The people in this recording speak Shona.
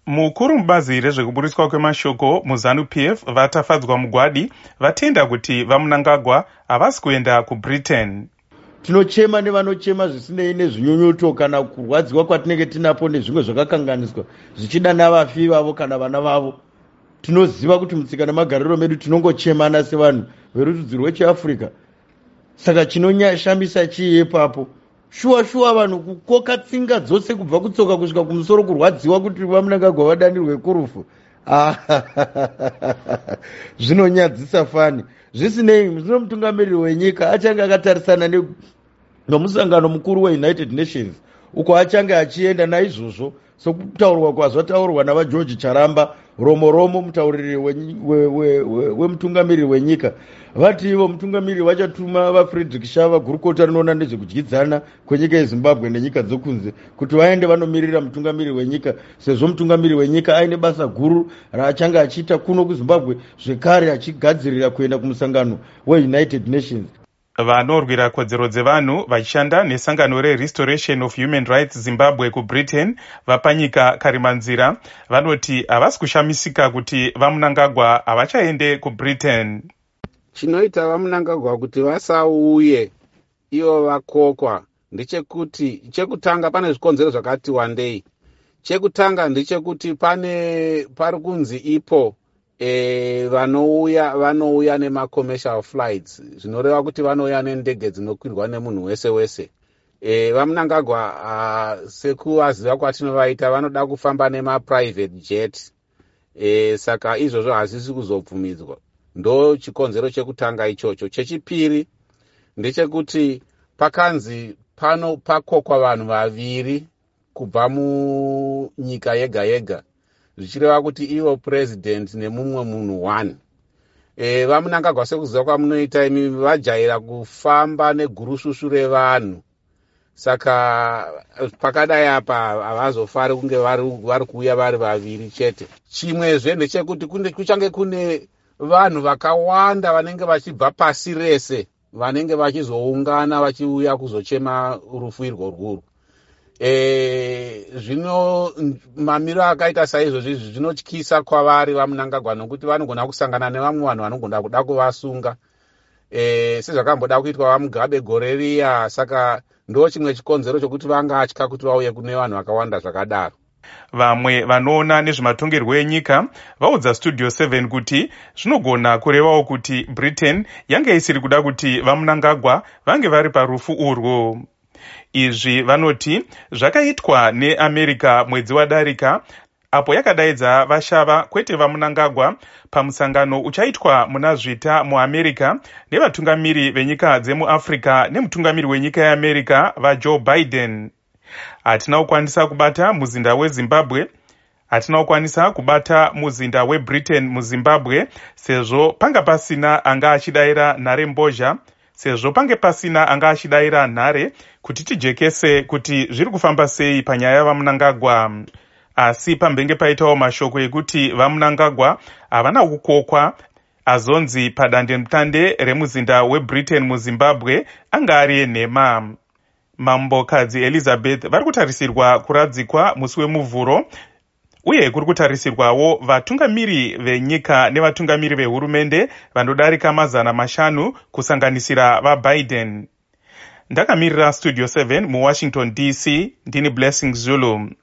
Mukuru mubazi rezvekuburiswa kwemashoko muZANU-PF vatafadzwa mugwadi vatenda kuti vaMnangagwa havasi kuenda kuBritain. Tinochema nevanochema zvisinei nezvinyonyoto kana kurwadziwa kwatinenge tinapo nezvimwe zvakakanganiswa zvichida navafi vavo kana vana vavo. Tinoziva kuti mutsika nemagariro medu tinongochemana sevanhu verudzi rwechiAfrica. Saka chinonyashamisa chii ipapo? Shuwa vanhu kukoka tsinga dzose kubva kutsoka kusvika kumusoro kurwadziwa kuti vaMnangagwa vadanirwe kurufu. Zvinonyadzisa fani. Zvisinei, zvino mutungamiriri wenyika achange akatarisana nomusangano mukuru weUnited Nations uko achange achienda naizvozvo sokutaurwa kwazvataurwa navaGeorge Charamba romo mutauriri wemutungamiriri wenyika. Vati ivo mutungamiriri vachatuma vaFrederick Shava gurukota rinoona nezvekudyidzana kwenyika yeZimbabwe nenyika dzokunze kuti vaende vanomirira mutungamiriri wenyika, sezvo mutungamiriri wenyika aine basa guru raachange achiita kuno kuZimbabwe, zvekare achigadzirira kuenda kumusangano weUnited Nations. Vanorwira kodzero dzevanhu vachishanda nesangano reRestoration of Human Rights Zimbabwe kuBritain vapanyika Karimanzira vanoti havasi kushamisika kuti vaMnangagwa havachaende kuBritain. Chinoita vaMnangagwa kuti vasauye ivo vakokwa ndechekuti chekutanga pane zvikonzero zvakati wandei. Chekutanga ndechekuti pari kunzi ipo vanouya nema-commercial flights, zvinoreva kuti vanouya nendege dzinokwirwa nemunhu wese. VaMnangagwa sekuvaziva kwatinovaita vanoda kufamba nema-private jet, saka izvozvo hazvisi kuzobvumidzwa. Ndo chikonzero chekutanga ichocho. Chechipiri ndechekuti pakanzi pakokwa vanhu vaviri kubva munyika yega zvichireva kuti ivo president nemumwe munhu 1. VaMnangagwa sekuziva kwamunoita imi vajaira kufamba negurususu revanhu, saka pakadai apa havazofari kunge vari kuuya vari vaviri chete. Chimwezve ndechekuti kuchange kune vanhu vakawanda vanenge vachibva pasi rese vanenge vachizoungana vachiuya kuzochema rufu irworwuru. Zvino mamiro akaita saizvozvi zvinotyisa kwavari vaMnangagwa nokuti vanogona kusangana nevamwe vanhu vanogona kuda kuvasunga, sezvakamboda kuitwa vaMugabe gore riya. Saka ndo chimwe chikonzero chokuti vangatya kuti vauye kune vanhu vakawanda zvakadaro. Vamwe vanoona nezvematongerwo enyika vaudza Studio 7 kuti zvinogona kurevawo kuti Britain yange isiri kuda kuti vaMnangagwa vange vari parufu urwo. Izvi vanoti zvakaitwa neAmerica mwedzi wadarika, apo yakadaidza vashava kwete vaMnangagwa pamusangano uchaitwa muna Zvita muAmerica nevatungamiri venyika dzemuAfrica nemutungamiri wenyika yeAmerica vaJoe Biden. Hatina kukwanisa kubata muzinda weZimbabwe, hatina kukwanisa kubata muzinda weBritain muZimbabwe, sezvo panga pasina anga achidayira nhare mbozha, sezvo pange pasina anga achidayira nhare kuti tijekese kuti zviri kufamba sei panyaya yavaMnangagwa. Asi pambenge paitawo mashoko ekuti vaMnangagwa havana kukokwa, azonzi padandemutande remuzinda weBritain muZimbabwe anga ari enhema. Mambokadzi Elizabeth vari kutarisirwa kuradzikwa musi wemuvhuro, uye kuri kutarisirwawo vatungamiri venyika nevatungamiri vehurumende vanodarika 500 kusanganisira vaBiden. Ndakamirira Studio 7 muWashington DC, ndini Blessing Zulu.